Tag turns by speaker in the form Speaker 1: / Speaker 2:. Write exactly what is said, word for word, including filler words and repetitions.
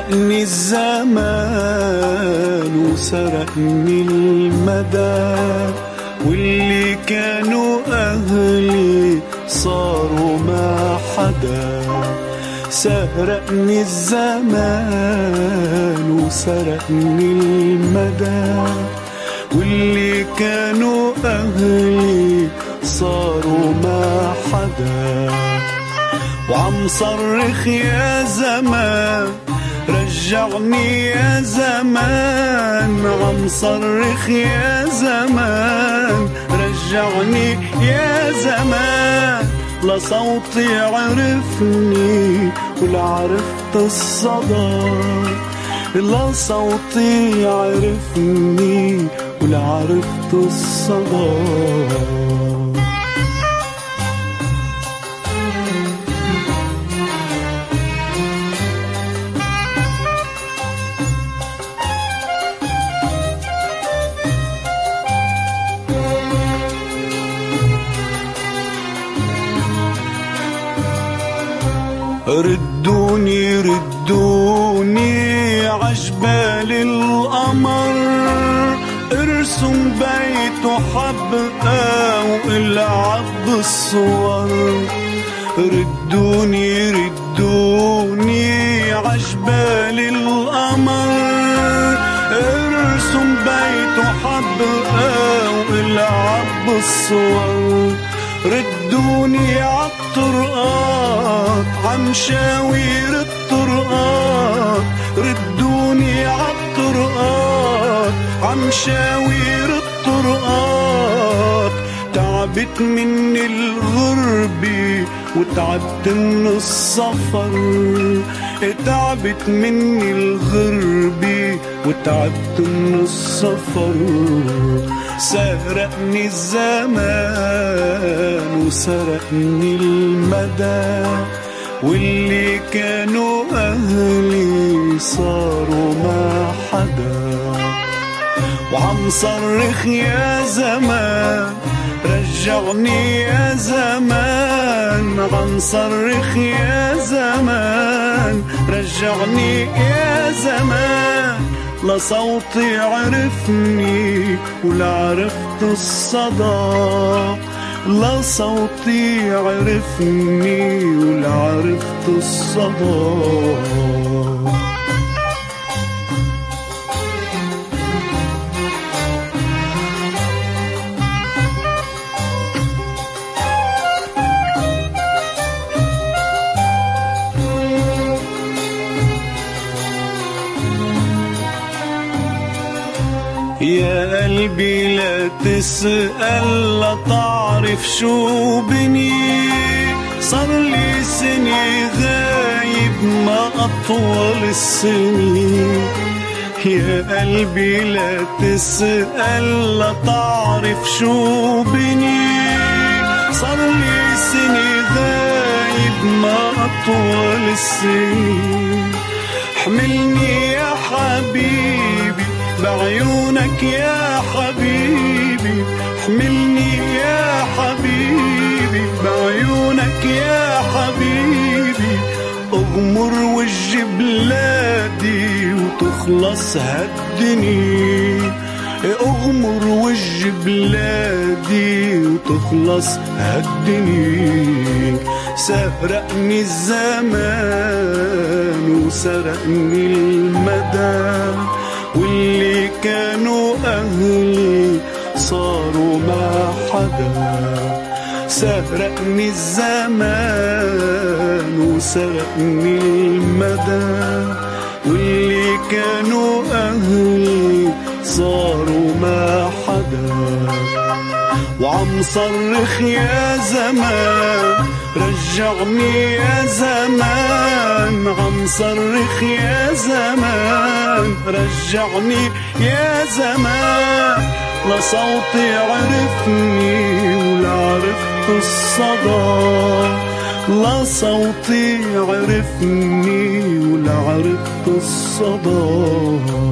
Speaker 1: سرقني الزمان وسرقني المدى، واللي كانوا أهلي صاروا ما حدا. سرقني الزمان وسرقني المدى، واللي كانوا أهلي صاروا ما حدا. وعم صرخ يا زمان رجعني يا زمان، عم صرخ يا زمان رجعني يا زمان. لصوتي عرفني ولا عرفت الصدى، لصوتي عرفني ولا عرفت الصدى. ردوني ردوني عجبال القمر، ارسم بيت وحبقى والعب بالصور. ردوني ردوني عجبال القمر، ارسم بيت وحبقى والعب بالصور. ردوني عالطرقات عمشاوير الطرقات، ردوني عالطرقات عمشاوير الطرقات. تعبت من الغربة وتعبت من السفر، تعبت من الغربة وتعبت من السفر. سرقني الزمان وسرقني المدى، واللي كانوا أهلي صاروا ما حدا. وعم صرخ يا زمان رجعني يا زمان، عم صرخ يا زمان رجعني يا زمان. لصوتي عرفني ولا عرفت الصدى، لصوتي عرفني ولا عرفت الصدى. يا قلبي لا تسأل لا تعرف شو بني، صار لي سنة غايب ما أطول السنين. يا قلبي لا تسأل لا تعرف شو بني، صار لي سنة غايب ما أطول السنين. حملني يا حبيبي بعيونك يا حبيبي، حملني يا حبيبي بعيونك يا حبيبي. اغمر وجه بلادي وتخلص هالدنيا، اغمر وجه بلادي وتخلص هالدنيا. سرقني الزمان وسرقني المدى، واللي كانوا أهلي صاروا ما حدا. سرقني الزمان وسرقني المدى، واللي كانوا أهلي صاروا ما حدا. وعم صرخ يا زمان رجعني يا زمان، عم صرخ يا زمان رجعني يا زمان. لصوتي عرفني ولا عرفت الصدى، لصوتي عرفني ولا عرفت الصدى.